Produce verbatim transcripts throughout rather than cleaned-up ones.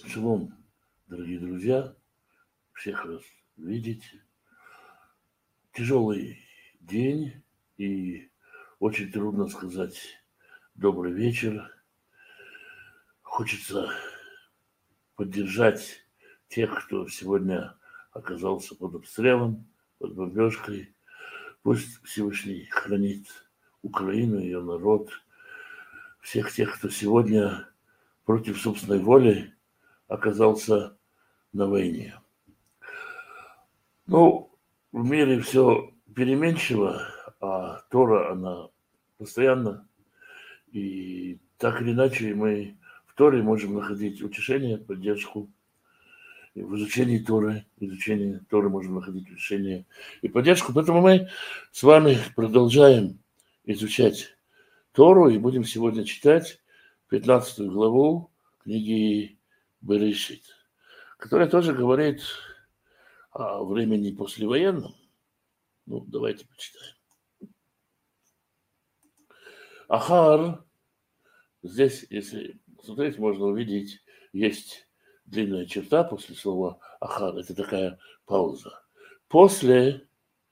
Шалом, дорогие друзья, всех вас видеть. Тяжелый день и очень трудно сказать добрый вечер. Хочется поддержать тех, кто сегодня оказался под обстрелом, под бомбежкой. Пусть Всевышний хранит Украину, ее народ, всех тех, кто сегодня против собственной воли оказался на войне. Ну, в мире все переменчиво, а Тора, она постоянно. И так или иначе мы в Торе можем находить утешение, поддержку. И в изучении Торы, изучении Торы можем находить утешение и поддержку. Поэтому мы с вами продолжаем изучать Тору и будем сегодня читать пятнадцатую главу книги Берешит, которая тоже говорит о времени послевоенном. Ну, давайте почитаем. Ахар, здесь, если смотреть, можно увидеть, есть длинная черта после слова Ахар. Это такая пауза. После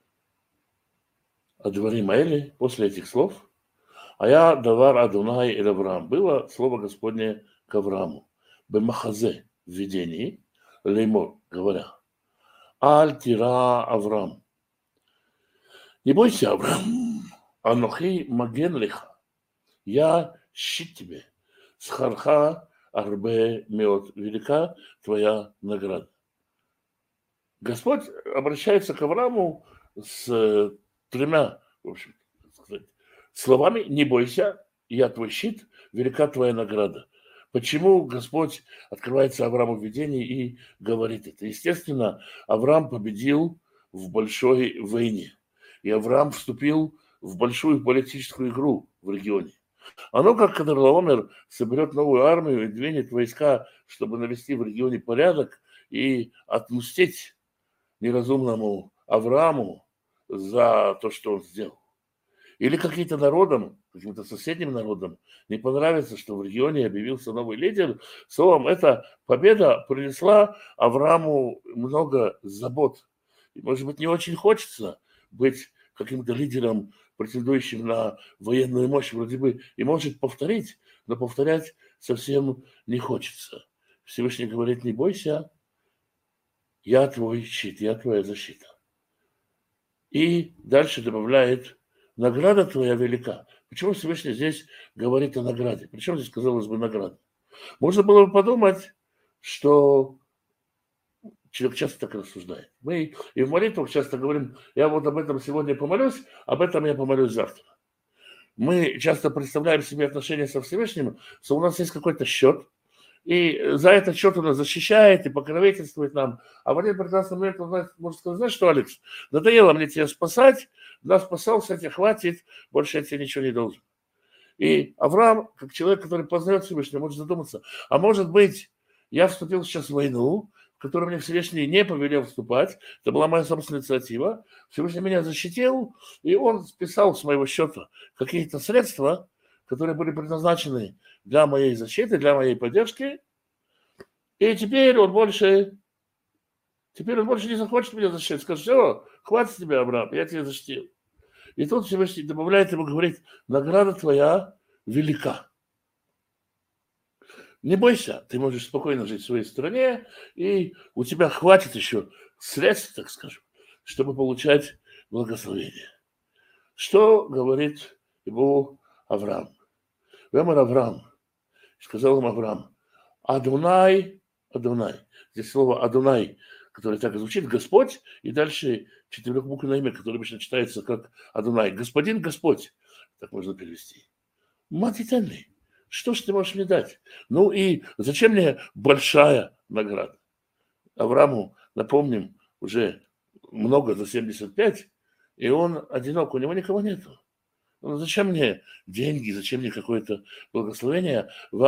Адварим Аэли, после этих слов, а я давар Адунай эль Авраам, было слово Господне к Аврааму. Бемахазе, в видении, леймор, говоря, Аль тира Авраам. Не бойся, Авраам, анохи маген лиха. Я щит тебе. Схарха арбе меот. Велика твоя награда. Господь обращается к Аврааму с тремя, в общем, сказать, словами: не бойся, я твой щит, велика твоя награда. Почему Господь открывается Аврааму в видении и говорит это? Естественно, Авраам победил в большой войне. И Авраам вступил в большую политическую игру в регионе. Оно, как Кедорлаомер соберет новую армию и двинет войска, чтобы навести в регионе порядок и отмстить неразумному Аврааму за то, что он сделал. Или каким-то народам, каким-то соседним народам не понравится, что в регионе объявился новый лидер. Словом, эта победа принесла Аврааму много забот. И, может быть, не очень хочется быть каким-то лидером, претендующим на военную мощь, вроде бы и может повторить, но повторять совсем не хочется. Всевышний говорит: не бойся, я твой щит, я твоя защита. И дальше добавляет: награда твоя велика. Почему Всевышний здесь говорит о награде? Причем здесь, казалось бы, награда? Можно было бы подумать, что человек часто так рассуждает. Мы и в молитвах часто говорим: я вот об этом сегодня помолюсь, об этом я помолюсь завтра. Мы часто представляем себе отношения со Всевышним, что у нас есть какой-то счет, и за этот счет он нас защищает и покровительствует нам. А в один прекрасный момент он может сказать: знаешь что, Алекс, надоело мне тебя спасать, нас спасался, тебе хватит, больше я тебе ничего не должен. И Авраам, как человек, который познает Всевышнего, может задуматься: а может быть, я вступил сейчас в войну, в которую мне Всевышний не повелел вступать, это была моя собственная инициатива, Всевышний меня защитил, и он списал с моего счета какие-то средства, которые были предназначены для моей защиты, для моей поддержки, и теперь он больше, теперь он больше не захочет меня защитить. Скажет: все, хватит тебя, Авраам, я тебя защитил. И тут Всевышний добавляет ему, говорит: награда твоя велика. Не бойся, ты можешь спокойно жить в своей стране, и у тебя хватит еще средств, так скажем, чтобы получать благословение. Что говорит ему Авраам? Вемер Авраам, сказал им Авраам: Адунай, Адунай. Здесь слово Адунай, которое так и звучит, Господь, и дальше четырехбуквенное имя, которое обычно читается как Адунай. Господин Господь, так можно перевести. Матитальный. Что ж ты можешь мне дать? Ну и зачем мне большая награда? Аврааму, напомним, уже много, за семьдесят пять, и он одинок, у него никого нету. Ну, зачем мне деньги, зачем мне какое-то благословение?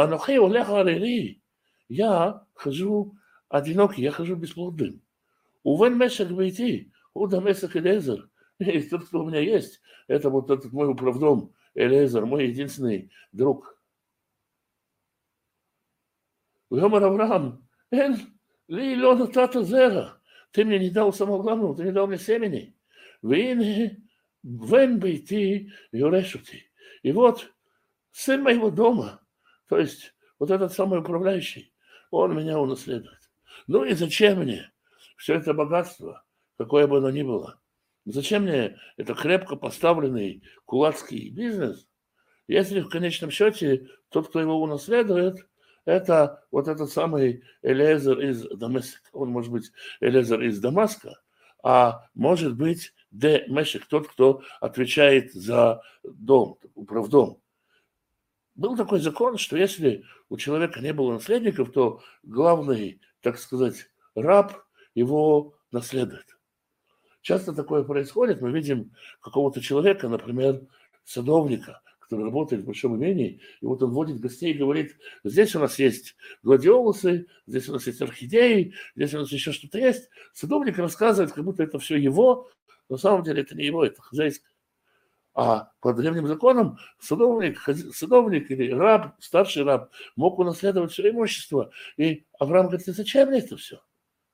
Я хожу одинокий, я хожу бесплодным. Увен мешек войти, уда месах Элезер. И тот, кто у меня есть, это вот этот мой управдом Элезер, мой единственный друг. Вемер Авраам, Эн, ли лёна тата зера. Ты мне не дал самого главного, ты не дал мне семени. Вин, вен бейти, юрешути. И вот сын моего дома, то есть вот этот самый управляющий, он меня унаследует. Ну и зачем мне все это богатство, какое бы оно ни было? Зачем мне это крепко поставленный кулацкий бизнес, если в конечном счете тот, кто его унаследует, это вот этот самый Элиэзер из Дамаска. Он может быть Элиэзер из Дамаска, а может быть Демешек, тот, кто отвечает за дом, управдом. Был такой закон, что если у человека не было наследников, то главный, так сказать, раб его наследует. Часто такое происходит. Мы видим какого-то человека, например, садовника, который работает в большом имении, и вот он водит гостей и говорит: здесь у нас есть гладиолусы, здесь у нас есть орхидеи, здесь у нас еще что-то есть. Садовник рассказывает, как будто это все его, но на самом деле это не его, это хозяйское. А по древним законам садовник, садовник или раб, старший раб, мог унаследовать все имущество. И Авраам говорит: зачем мне это все?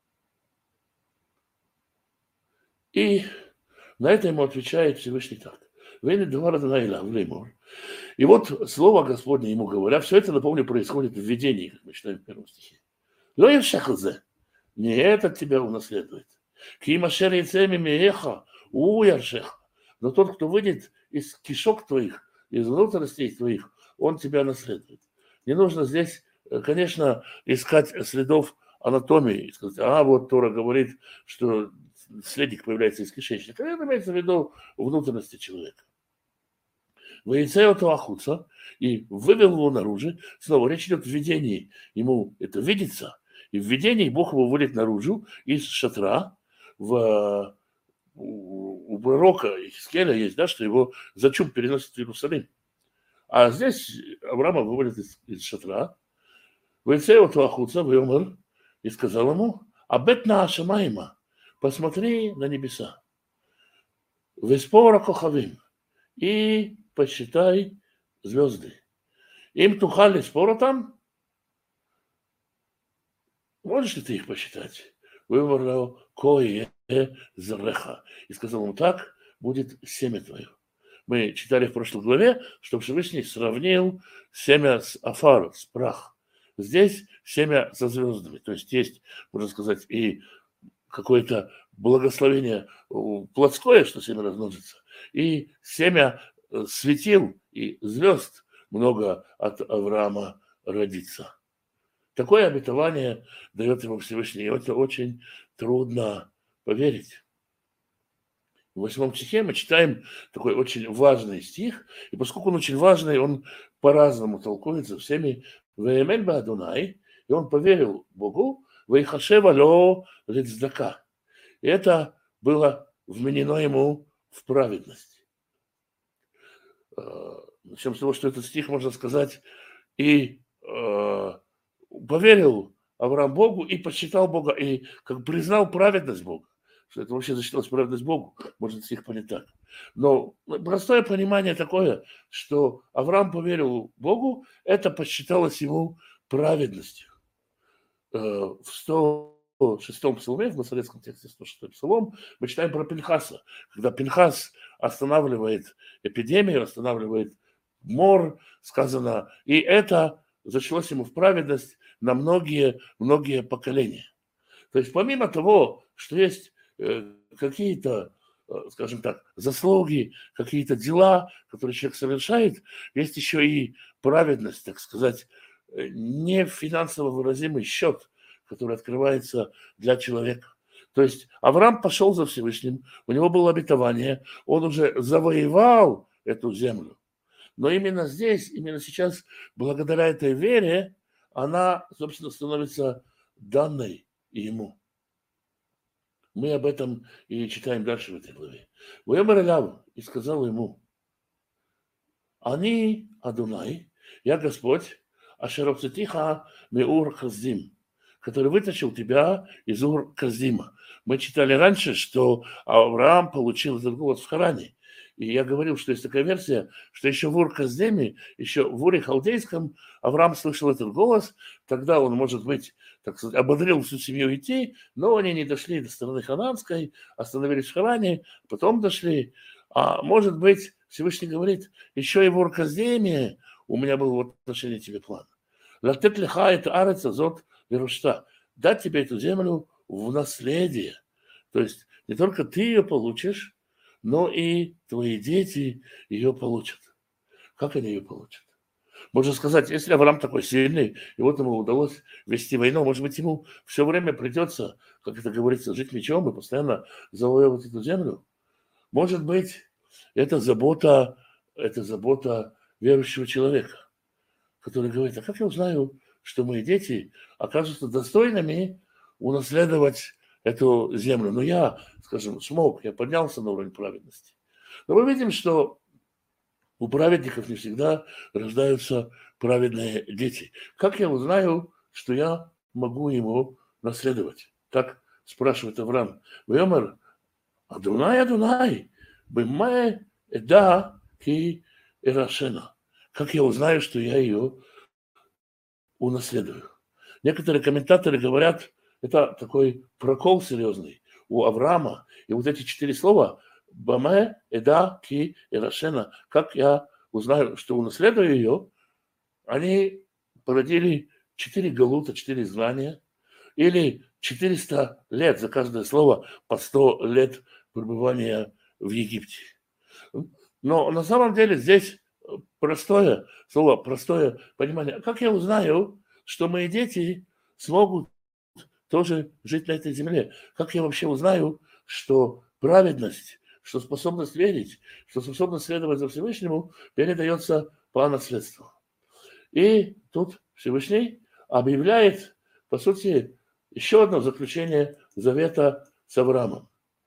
И на это ему отвечает Всевышний так. И вот слово Господне ему говоря, все это, напомню, происходит в видении, как мы читаем в первом стихе. Не этот тебя унаследует. Но тот, кто выйдет из кишок твоих, из внутренностей твоих, он тебя наследует. Не нужно здесь, конечно, искать следов анатомии и сказать: а вот Тора говорит, что наследник появляется из кишечника. Это имеется в виду внутренности человека. Воицеоту ахуца, и вывел его наружу. Снова речь идет о видении. Ему это видится. И в видении Бог его выводит наружу из шатра. В, у, у пророка Ихискеля есть, да, что его за чуб переносит в Иерусалим. А здесь Авраама выводит из, из шатра. Воицеоту ахуца, вымер, и сказал ему: абет на ашамайма, посмотри на небеса. Веспора кохавим, и посчитай звезды. Им тухали спора там. Можешь ли ты их посчитать? Вымерло кое зреха. И сказал ему: так будет семя твое. Мы читали в прошлой главе, что Всевышний сравнил семя с афар, с прах. Здесь семя со звездами. То есть есть, можно сказать, и какое-то благословение плотское, что семя размножится, и семя светил и звезд много от Авраама родится. Такое обетование дает ему Всевышний, и это очень трудно поверить. В восьмом стихе мы читаем такой очень важный стих, и поскольку он очень важный, он по-разному толкуется всеми. «Веемен ба Адонай», и он поверил Богу, «Вейхашева ло лецдака». И это было вменено ему в праведность. Начнем с того, что этот стих, можно сказать, и э, поверил Авраам Богу и посчитал Бога, и как признал праведность Бога. Что это вообще засчиталось праведность Богу, можно стих понять так. Но простое понимание такое, что Авраам поверил Богу, это посчиталось ему праведностью. В сто шестом псалме, в масоретском тексте сто шестой псалом, мы читаем про Пинхаса, когда Пинхас останавливает эпидемию, останавливает мор, сказано, и это зачлось ему в праведность на многие-многие поколения. То есть помимо того, что есть какие-то, скажем так, заслуги, какие-то дела, которые человек совершает, есть еще и праведность, так сказать, не финансово выразимый счет, который открывается для человека. То есть Авраам пошел за Всевышним, у него было обетование, он уже завоевал эту землю. Но именно здесь, именно сейчас, благодаря этой вере, она, собственно, становится данной ему. Мы об этом и читаем дальше в этой главе. «Воемер Эляву» и сказал ему: «Ани Адунай, я Господь, Ашероцетиха Меур Хаздим, который вытащил тебя из Ур Каздима». Мы читали раньше, что Авраам получил этот голос в Харане. И я говорил, что есть такая версия, что еще в Ур-Каздеме, еще в Уре Халдейском Авраам слышал этот голос, тогда он, может быть, так сказать, ободрил всю семью идти, но они не дошли до страны Ханаанской, остановились в Харане, потом дошли. А может быть, Всевышний говорит, еще и в Ур-Каздеме у меня был в отношении тебе план. Латет лиха это арец азот верушта. Дать тебе эту землю в наследие. То есть не только ты ее получишь, но и твои дети ее получат. Как они ее получат? Можно сказать, если Авраам такой сильный, и вот ему удалось вести войну, может быть, ему все время придется, как это говорится, жить мечом и постоянно завоевывать эту землю. Может быть, это забота, это забота верующего человека, который говорит, а как я узнаю, что мои дети окажутся достойными унаследовать эту землю? Но я, скажем, смог, я поднялся на уровень праведности. Но мы видим, что у праведников не всегда рождаются праведные дети. Как я узнаю, что я могу ему наследовать? Так спрашивает Авраам. Вемер, Адунай, Адунай, бимае эда ки ирашена. Как я узнаю, что я ее унаследую? Некоторые комментаторы говорят, это такой прокол серьезный у Авраама. И вот эти четыре слова «баме, эда, ки, ирашена», как я узнаю, что унаследую ее, они породили четыре галута, четыре знания, или четыреста лет за каждое слово по сто лет пребывания в Египте. Но на самом деле здесь простое слово, простое понимание. Как я узнаю, что мои дети смогут тоже жить на этой земле? Как я вообще узнаю, что праведность, что способность верить, что способность следовать за Всевышнему передается по наследству? И тут Всевышний объявляет, по сути, еще одно заключение завета с Авраамом.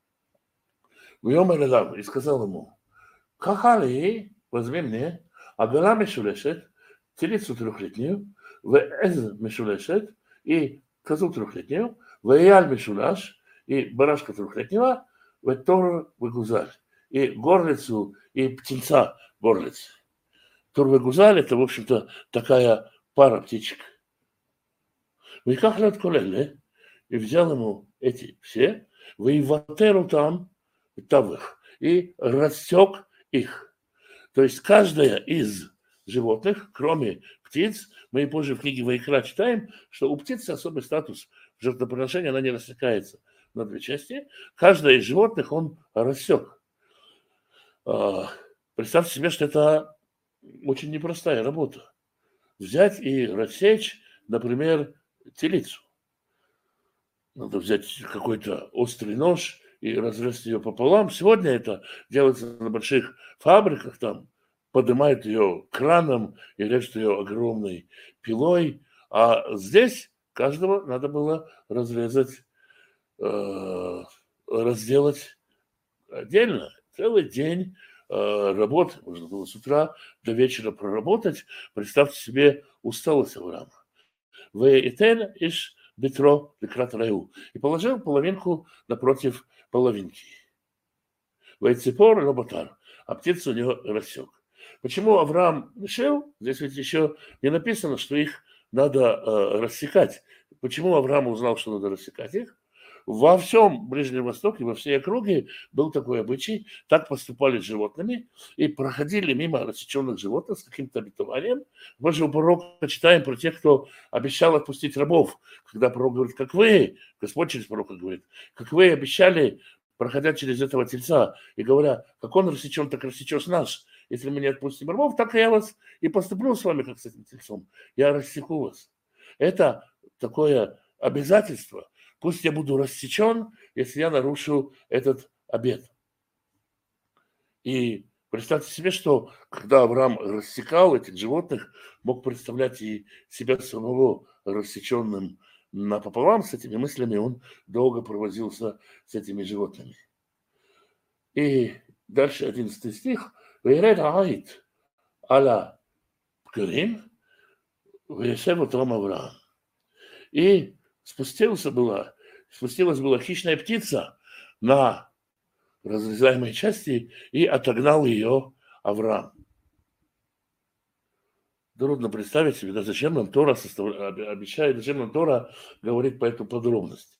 И сказал ему, Кахали, возьми мне, агала мешулешет, телицу трехлетнюю, вэз мешулешет, и козу трехлетнюю, вэяль мешулаш, и барашка трехлетнего, вэтор вэгузаль, и горлицу, и птенца горлицы. Тор вэгузаль – это, в общем-то, такая пара птичек. Выкахлят колеле, и взял ему эти все, воеватеру там, тавых, и рассек их. То есть каждая из животных, кроме птиц, мы и позже в книге Ваикра читаем, что у птицы особый статус жертвоприношения, она не рассекается на две части. Каждая из животных он рассек. Представьте себе, что это очень непростая работа. Взять и рассечь, например, телицу. Надо взять какой-то острый нож и разрезать ее пополам. Сегодня это делается на больших фабриках, там поднимают ее краном и режут ее огромной пилой. А здесь каждого надо было разрезать, э, разделать отдельно. Целый день э, работы. Можно было с утра до вечера проработать. Представьте себе усталость Авраама. Вейтен иш бетро лекрат раю. И положил половинку напротив половинки. Вейцепор роботар. А птицу у него рассек. Почему Авраам решил? Здесь ведь еще не написано, что их надо э, рассекать. Почему Авраам узнал, что надо рассекать их? Во всем Ближнем Востоке, во всей округе был такой обычай. Так поступали с животными и проходили мимо рассеченных животных с каким-то обетованием. Мы же у пророка читаем про тех, кто обещал отпустить рабов. Когда пророк говорит, как вы, Господь через пророка говорит, как вы обещали, проходя через этого тельца, и говоря, как он рассечен, так рассечешь наш. Если мы не отпустим рабов, так я вас и поступлю с вами, как с этим тельцом. Я рассеку вас. Это такое обязательство. Пусть я буду рассечен, если я нарушу этот обет. И представьте себе, что когда Авраам рассекал этих животных, мог представлять и себя самого рассеченным напополам с этими мыслями, он долго провозился с этими животными. И дальше одиннадцатый стих. «Вейред аид аля пкерим, вейшев утром Авраам». И спустился была, спустилась была хищная птица на разрезаемой части, и отогнал ее Авраам. Трудно представить себе, да зачем нам Тора состав... обещает, зачем нам Тора говорит по эту подробность.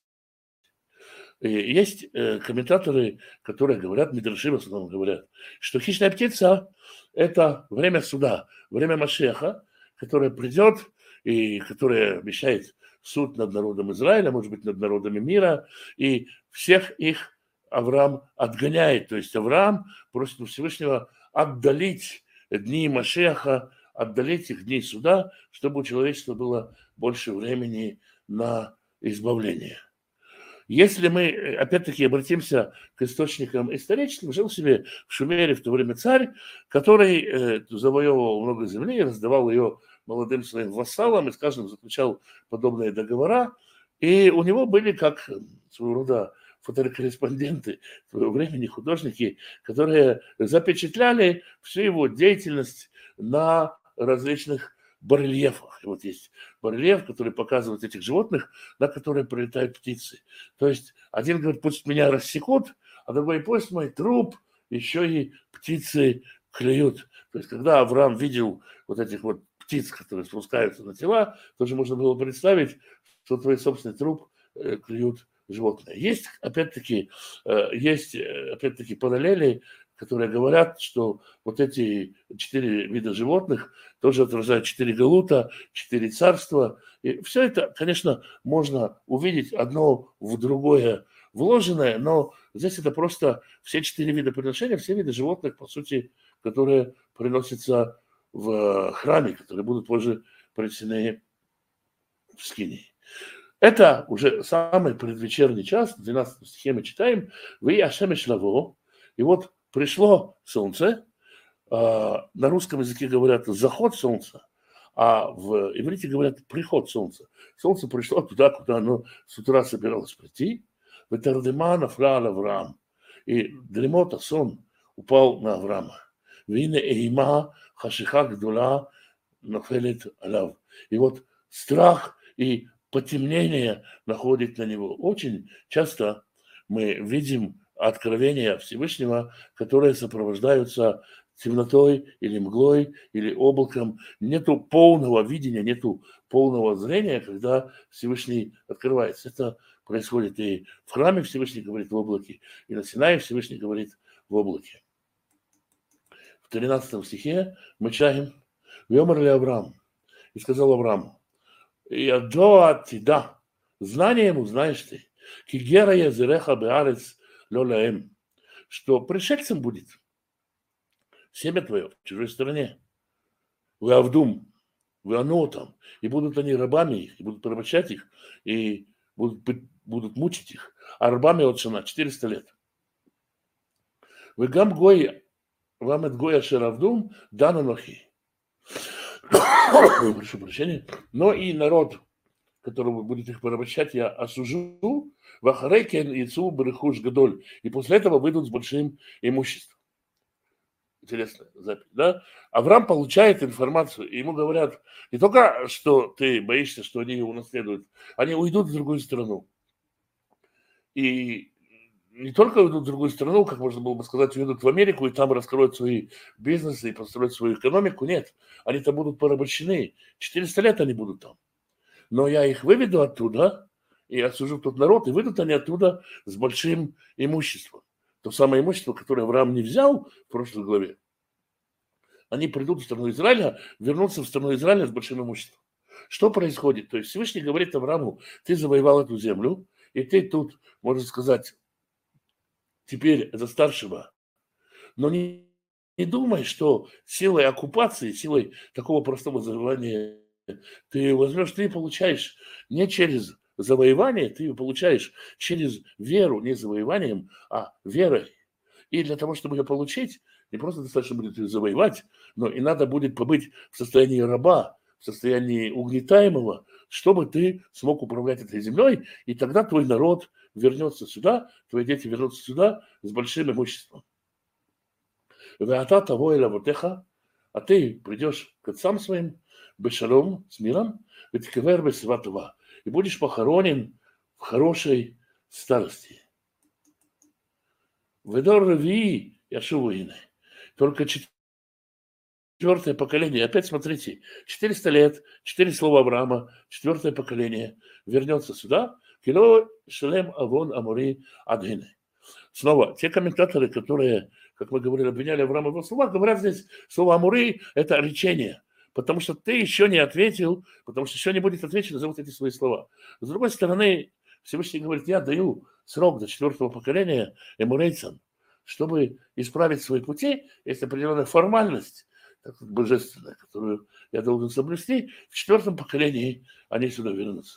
И есть э, комментаторы, которые говорят, Мидраши в основном говорят, что хищная птица – это время суда, время Машеха, которое придет и которое обещает суд над народом Израиля, может быть, над народами мира, и всех их Авраам отгоняет. То есть Авраам просит у Всевышнего отдалить дни Машеха, отдалить их дней суда, чтобы у человечества было больше времени на избавление. Если мы, опять-таки, обратимся к источникам историческим, жил себе в Шумере в то время царь, который э, завоевывал много земли, раздавал ее молодым своим вассалам и, скажем, заключал подобные договора. И у него были как своего рода фотокорреспонденты своего времени, художники, которые запечатляли всю его деятельность на различных барельефах. И вот есть барельеф, который показывает этих животных, на которые прилетают птицы. То есть один говорит, пусть меня рассекут, а другой, пусть мой труп еще и птицы клюют. То есть когда Авраам видел вот этих вот птиц, которые спускаются на тела, тоже можно было представить, что твой собственный труп клюют животные. Есть, опять-таки, есть, опять-таки, параллели, которые говорят, что вот эти четыре вида животных тоже отражают четыре галута, четыре царства. И все это, конечно, можно увидеть одно в другое вложенное, но здесь это просто все четыре вида приношения, все виды животных, по сути, которые приносятся в храме, которые будут позже принесены в скинии. Это уже самый предвечерний час, в двенадцатом стихе мы читаем, «Вы ашемеш лаво», и вот пришло солнце, на русском языке говорят заход солнца, а в иврите говорят приход солнца. Солнце пришло туда, куда оно с утра собиралось прийти. «Ветардема нафла аль Авраам», и дремота, сон упал на Авраама. «Вине эйма хашиха гдула нафелет алав». И вот страх и потемнение находит на него. Очень часто мы видим откровения Всевышнего, которые сопровождаются темнотой или мглой, или облаком. Нету полного видения, нету полного зрения, когда Всевышний открывается. Это происходит и в храме Всевышний говорит в облаке, и на Синае Всевышний говорит в облаке. В тринадцатом стихе мы читаем «Вемер ли Авраам?» И сказал Аврааму, «Ядоа тида, знание ему знаешь ты, кигера язереха беарец лолаэм», что пришельцем будет семя твое в чужой стране. Вы авдум, вы анотам, и будут они рабами их, и будут порабощать их, и будут, будут мучить их. А рабами от шана четыреста лет. Вы гам гой, вам от гоя шеравдум, дана нохи. Прошу прощения. Но и народ, которого будет их порабощать, я осужу, вахарейкен яйцу брехуш гадоль. И после этого выйдут с большим имуществом. Интересная запись, да? Авраам получает информацию, и ему говорят, не только, что ты боишься, что они его унаследуют, они уйдут в другую страну. И не только уйдут в другую страну, как можно было бы сказать, уйдут в Америку, и там раскроют свои бизнесы и построят свою экономику. Нет, они там будут порабощены. четыреста лет они будут там. Но я их выведу оттуда, и осужу тот народ, и выйдут они оттуда с большим имуществом. То самое имущество, которое Авраам не взял в прошлой главе, они придут в страну Израиля, вернутся в страну Израиля с большим имуществом. Что происходит? То есть Всевышний говорит Аврааму, ты завоевал эту землю, и ты тут, можно сказать, теперь за старшего. Но не, не думай, что силой оккупации, силой такого простого завоевания ты возьмешь, ты получаешь не через завоевание, ты ее получаешь через веру, не завоеванием, а верой. И для того, чтобы ее получить, не просто достаточно будет ее завоевать, но и надо будет побыть в состоянии раба, в состоянии угнетаемого, чтобы ты смог управлять этой землей, и тогда твой народ вернется сюда, твои дети вернутся сюда с большим имуществом. А ты придешь к отцам своим, бешалом, с миром, и будешь похоронен в хорошей старости. Ведор Рави Яшувуины. Только четвертое поколение. Опять смотрите, четыреста лет, четыре слова Авраама, четвертое поколение вернется сюда. Кило Шелем Авон Амури Адгины. Снова, те комментаторы, которые, как мы говорили, обвиняли Авраама в его словах, говорят здесь, слово Амури – это речение. Потому что ты еще не ответил, потому что еще не будет отвечено за вот эти свои слова. С другой стороны, Всевышний говорит, я даю срок до четвертого поколения эмурейцам, чтобы исправить свои пути, есть определенная формальность, так сказать, божественная, которую я должен соблюсти, в четвертом поколении они сюда вернутся.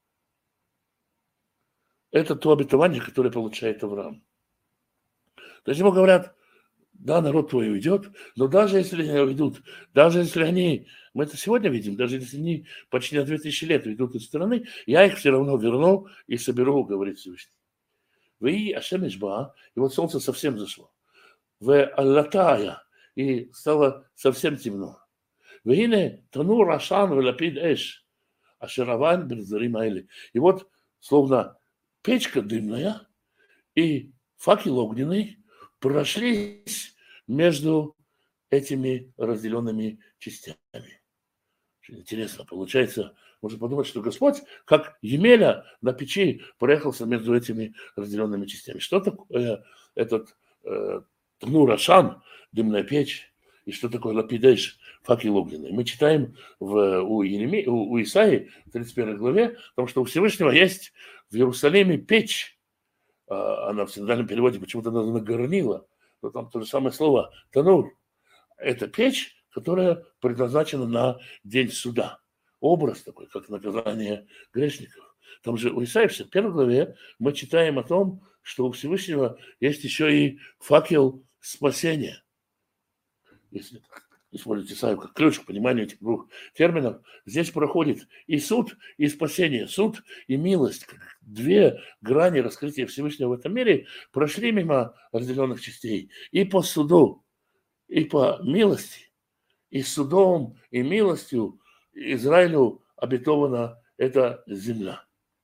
Это то обетование, которое получает Авраам. То есть ему говорят, да, народ твой уйдет, но даже если они уйдут, даже если они, мы это сегодня видим, даже если они почти на две тысячи лет уйдут из страны, я их все равно верну и соберу, говорит Всевышний. Вы Ашемишба, и вот солнце совсем зашло. В Аллатая, и стало совсем темно. Вейне тану рашан велапид эш, ашераван берзарим айли. И вот словно печка дымная и факел огненный прошлись между этими разделенными частями. Очень интересно, получается, можно подумать, что Господь, как Емеля на печи, проехался между этими разделенными частями. Что такое этот э, Тну Рашан, дымная печь, и что такое Лапидеш, факел огненный? Мы читаем в, у, Ереме, у, у Исаии, в тридцать первой главе, потому что у Всевышнего есть в Иерусалиме печь, она в синодальном переводе почему-то названа горнила, но там то же самое слово танур. Это печь, которая предназначена на день суда. Образ такой, как наказание грешников. Там же у Исаии в первой главе мы читаем о том, что у Всевышнего есть еще и факел спасения. Если использовать Исаию как ключ к пониманию этих двух терминов, здесь проходит и суд, и спасение. Суд и милость, как две грани раскрытия Всевышнего в этом мире, прошли мимо разделенных частей. И по суду, и по милости, и судом, и милостью Израилю обетована эта земля.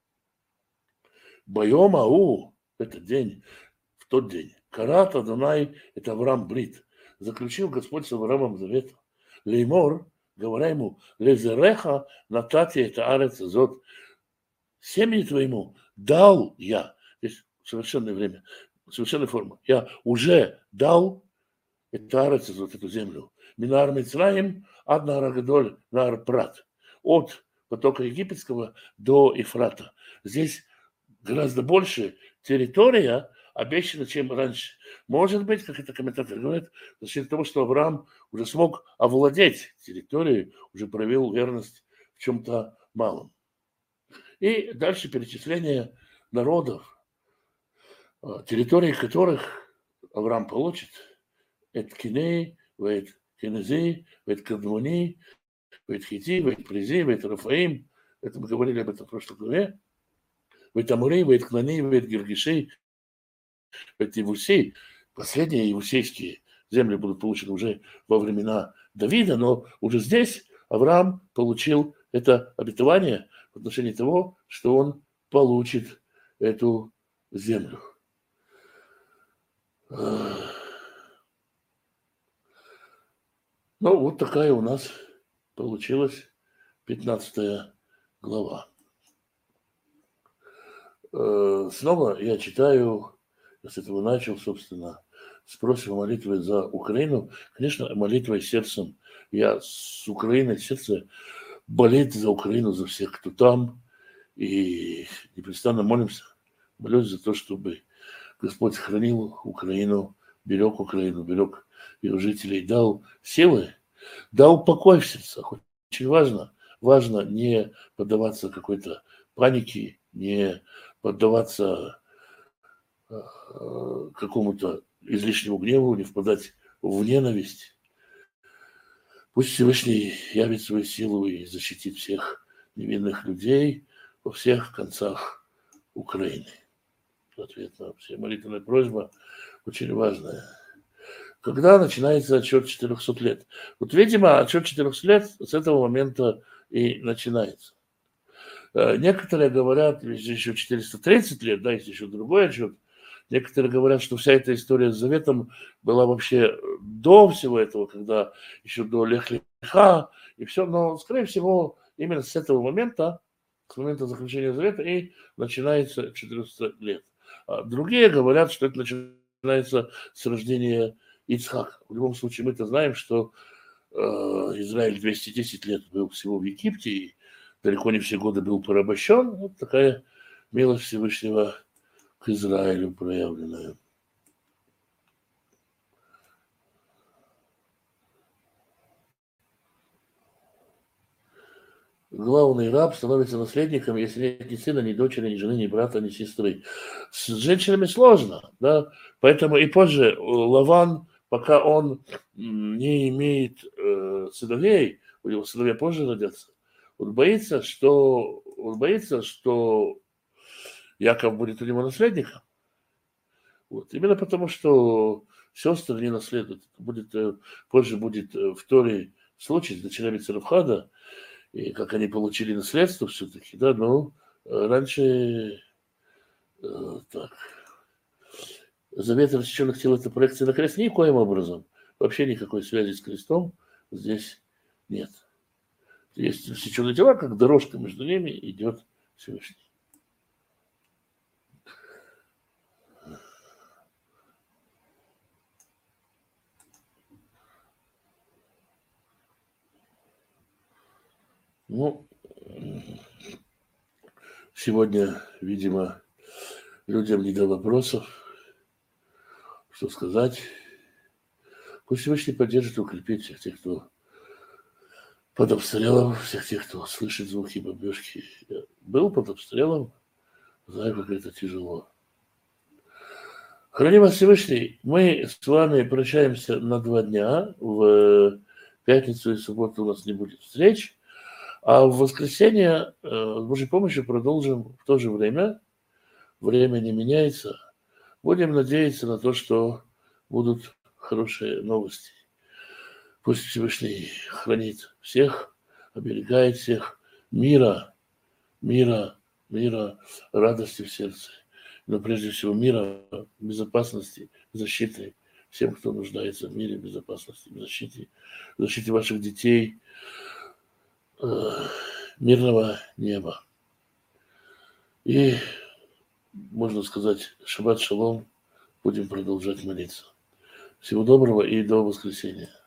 Байом Ау, этот день, в тот день, Карат Адонай, это Авраам Брит, заключил Господь с Авраамом завет. Леймор, говоря ему, лезереха натати это арец зот, семьи твоему дал я, здесь совершенное время, совершенная форма, я уже дал это арец зот, эту землю. Минар Мицраим, одна Рагадоль, Нар Прат, от потока египетского до Ефрата. Здесь гораздо больше территория обещана, чем раньше. Может быть, как это комментаторы говорят, за счет того, что Авраам уже смог овладеть территорией, уже проявил верность в чем-то малом. И дальше перечисление народов, территории которых Авраам получит. Это Киней, это Кенези, это Кадмони, это Хити, это Призи, это Рафаим. Это мы говорили об этом в прошлой главе. Это Амури, это Кнани, это Гиргиши, это Евусей. Последние евусейские земли будут получены уже во времена Давида, но уже здесь Авраам получил это обетование в отношении того, что он получит эту землю. Ну, вот такая у нас получилась пятнадцатая глава. Снова я читаю, я с этого начал, собственно, с просьбой молитвы за Украину. Конечно, молитвой сердцем. Я с Украиной, сердце болит за Украину, за всех, кто там. И непрестанно молимся. Молюсь за то, чтобы Господь хранил Украину, берег Украину, берег ее жителей, дал силы, дал покой в сердцах. Очень важно, важно не поддаваться какой-то панике, не поддаваться э, какому-то излишнему гневу, не впадать в ненависть. Пусть Всевышний явит свою силу и защитит всех невинных людей во всех концах Украины. Ответ на все молитвенная просьба очень важная. Когда начинается отсчет четырехсот лет? Вот, видимо, отсчет четырехсот лет с этого момента и начинается. Некоторые говорят, есть еще четыреста тридцать лет, да, есть еще другой отсчет, Некоторые говорят, что вся эта история с заветом была вообще до всего этого, когда еще до Лех-Леха и все, но, скорее всего, именно с этого момента, с момента заключения завета и начинается четыреста лет. А другие говорят, что это начинается с рождения Ицхака. В любом случае, мы-то знаем, что э, Израиль двести десять лет был всего в Египте, и далеко не все годы был порабощен. Вот такая милость Всевышнего к Израилю проявленная. Главный раб становится наследником, если нет ни сына, ни дочери, ни жены, ни брата, ни сестры. С женщинами сложно, да, поэтому и позже Лаван, пока он не имеет э, сыновей, у него сыновья позже родятся, он боится, что он боится, что Яков будет у него наследником. Вот. Именно потому, что сестры не наследуют. Будет, позже будет в Торе случай с дочерями Царевхада, и как они получили наследство все-таки, да, но раньше э, так. Завет рассеченных тел — это проекция на крест никоим образом. Вообще никакой связи с крестом здесь нет. Есть рассеченные тела, как дорожка между ними идет Всевышний. Ну, сегодня, видимо, людям не до вопросов, что сказать. Пусть Всевышний поддержит и укрепит всех тех, кто под обстрелом, всех тех, кто слышит звуки бомбежки. Я был под обстрелом, знаю, как это тяжело. Храни вас Всевышний. Мы с вами прощаемся на два дня. В пятницу и субботу у нас не будет встреч. А в воскресенье с Божьей помощью продолжим в то же время. Время не меняется. Будем надеяться на то, что будут хорошие новости. Пусть Всевышний хранит всех, оберегает всех. Мира, мира, мира, радости в сердце. Но прежде всего мира, безопасности, защиты всем, кто нуждается в мире, безопасности, защите, защите ваших детей, мирного неба. И, можно сказать, шаббат шалом, будем продолжать молиться. Всего доброго и до воскресенья.